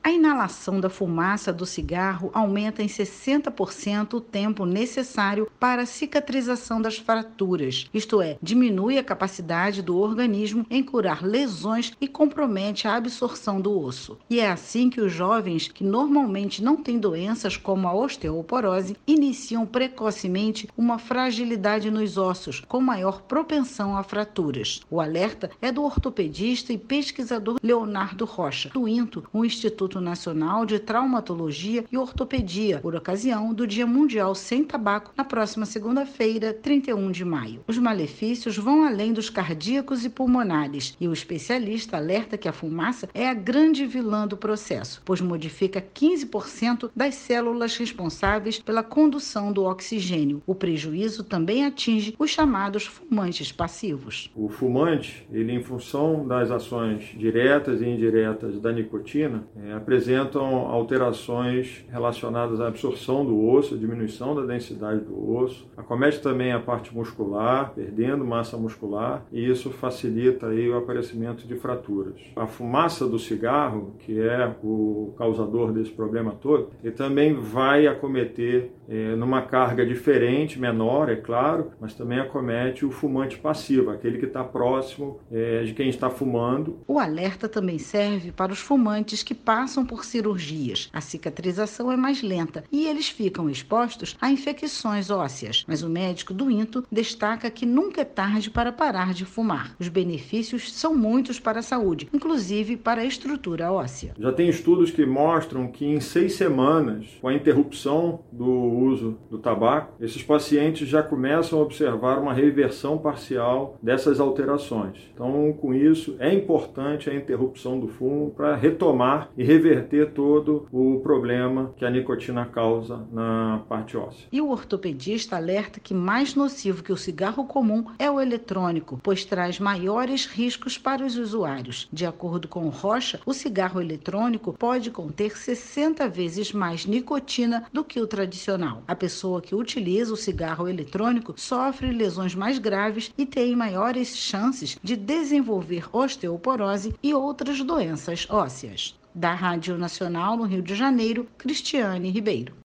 A inalação da fumaça do cigarro aumenta em 60% o tempo necessário para a cicatrização das fraturas, isto é, diminui a capacidade do organismo em curar lesões e compromete a absorção do osso. E é assim que os jovens, que normalmente não têm doenças como a osteoporose, iniciam precocemente uma fragilidade nos ossos, com maior propensão a fraturas. O alerta é do ortopedista e pesquisador Leonardo Rocha, do INTO, o Instituto Nacional de Traumatologia e Ortopedia, por ocasião do Dia Mundial Sem Tabaco, na próxima segunda-feira, 31 de maio. Os malefícios vão além dos cardíacos e pulmonares, e o especialista alerta que a fumaça é a grande vilã do processo, pois modifica 15% das células responsáveis pela condução do oxigênio. O prejuízo também atinge os chamados fumantes passivos. O fumante, ele, em função das ações diretas e indiretas da nicotina, apresentam alterações relacionadas à absorção do osso, diminuição da densidade do osso, acomete também a parte muscular, perdendo massa muscular, e isso facilita aí o aparecimento de fraturas. A fumaça do cigarro, que é o causador desse problema todo, ele também vai acometer numa carga diferente, menor, é claro, mas também acomete o fumante passivo, aquele que está próximo de quem está fumando. O alerta também serve para os fumantes que passam por cirurgias. A cicatrização é mais lenta e eles ficam expostos a infecções ósseas. Mas o médico do INTO destaca que nunca é tarde para parar de fumar. Os benefícios são muitos para a saúde, inclusive para a estrutura óssea. Já tem estudos que mostram que em 6 semanas, com a interrupção do uso do tabaco, esses pacientes já começam a observar uma reversão parcial dessas alterações. Então, com isso, é importante a interrupção do fumo para retomar e reverter todo o problema que a nicotina causa na parte óssea. E o ortopedista alerta que mais nocivo que o cigarro comum é o eletrônico, pois traz maiores riscos para os usuários. De acordo com Rocha, o cigarro eletrônico pode conter 60 vezes mais nicotina do que o tradicional. A pessoa que utiliza o cigarro eletrônico sofre lesões mais graves e tem maiores chances de desenvolver osteoporose e outras doenças ósseas. Da Rádio Nacional no Rio de Janeiro, Cristiane Ribeiro.